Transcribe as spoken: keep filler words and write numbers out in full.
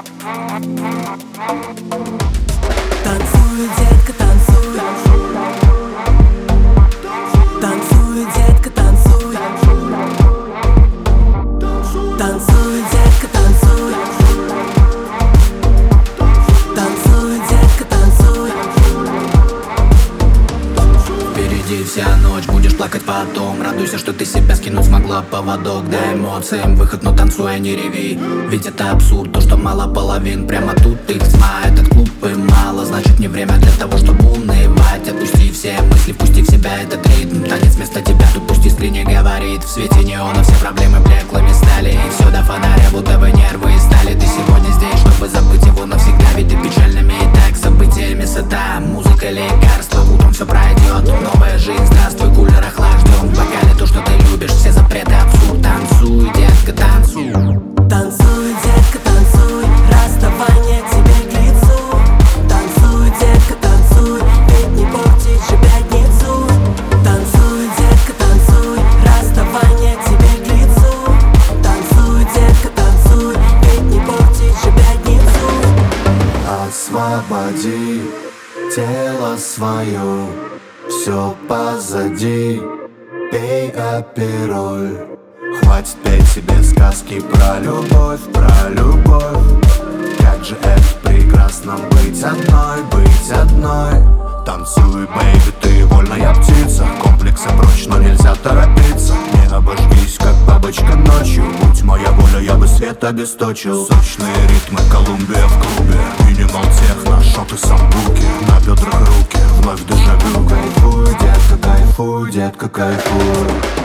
Танцуй, детка, танцуй. Танцуй, детка, танцуй. Танцуй, детка, танцуй. Танцуй, детка, танцуй. Впереди вся ночь, будешь плакать потом. Радуйся, что ты себя скинуть смогла. Поводок, дай эмоциям выход, но танцуй, а не реви. Ведь это абсурд, то, что мало половин. Прямо тут их тьма, этот клуб и мало. Значит, не время для того, чтобы унывать. Отпусти все мысли, впусти в себя этот ритм. Танец вместо тебя, тут пусть искренне говорит. В свете неона все проблемы блеклыми стали. И все до фонаря, будто бы нервы стали. Ты сегодня здесь, чтобы забыть его навсегда. Ведь ты печальными и так событиями сыта. Музыка, лекарство, утром все пройдет. Новая жизнь, здравствуй, кулер, охлажден. В бокале то, что ты любишь, все запреты, абсурд. Танцуй, детка, танцуй. Танцуй, детка, танцуй. Расставание тебе к лицу. Танцуй, детка, танцуй. Ведь не портить же пятницу. Танцуй, детка, танцуй. Расставание тебе к лицу. Танцуй, детка, танцуй. Ведь не портить же пятницу. Освободи тело свое, все позади, пей апероль. Хватит петь себе сказки про любовь, про любовь. Как же это прекрасно быть одной, быть одной. Танцуй, бэйби, ты вольная птица. Комплексы прочь, но нельзя торопиться. Не обожгись, как бабочка ночью. Будь моя воля, я бы свет обесточил. Сочные ритмы, Колумбия в клубе. Минимал техно, шоты, самбуки. На бедрах руки, вновь дежавю. Кайфуй, детка, кайфуй, детка, кайфуй.